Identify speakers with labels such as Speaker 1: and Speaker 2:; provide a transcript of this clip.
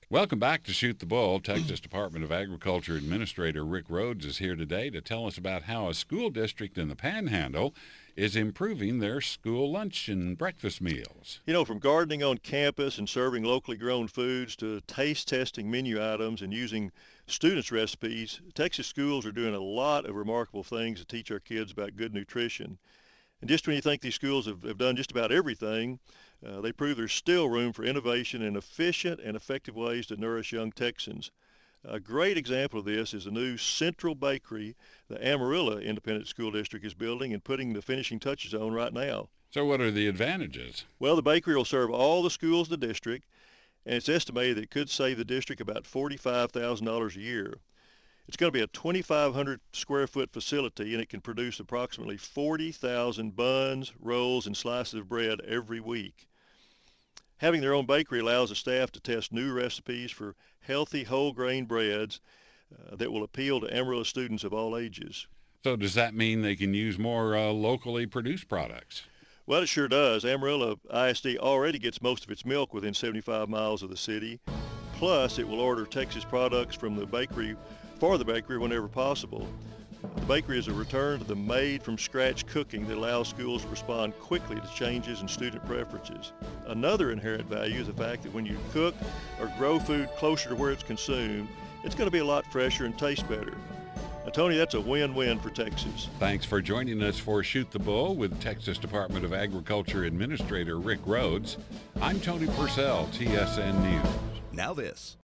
Speaker 1: Welcome back to Shoot the Bull. Texas Department of Agriculture Administrator Rick Rhodes is here today to tell us about how a school district in the Panhandle is improving their school lunch and breakfast meals.
Speaker 2: You know, from gardening on campus and serving locally grown foods to taste testing menu items and using students' recipes, Texas schools are doing a lot of remarkable things to teach our kids about good nutrition. And just when you think these schools have done just about everything, they prove there's still room for innovation and efficient and effective ways to nourish young Texans. A great example of this is the new Central Bakery the Amarillo Independent School District is building and putting the finishing touches on right now.
Speaker 1: So what are the advantages?
Speaker 2: Well, the bakery will serve all the schools in the district, and it's estimated that it could save the district about $45,000 a year. It's going to be a 2,500 square foot facility, and it can produce approximately 40,000 buns, rolls, and slices of bread every week. Having their own bakery allows the staff to test new recipes for healthy whole grain breads that will appeal to Amarillo students of all ages.
Speaker 1: So does that mean they can use more locally produced products?
Speaker 2: Well, it sure does. Amarillo ISD already gets most of its milk within 75 miles of the city. Plus, it will order Texas products from the bakery for the bakery whenever possible. The bakery is a return to the made-from-scratch cooking that allows schools to respond quickly to changes in student preferences. Another inherent value is the fact that when you cook or grow food closer to where it's consumed, it's going to be a lot fresher and taste better. Now, Tony, that's a win-win for Texas.
Speaker 1: Thanks for joining us for Shoot the Bull with Texas Department of Agriculture Administrator Rick Rhodes. I'm Tony Purcell, TSN News.
Speaker 3: Now this.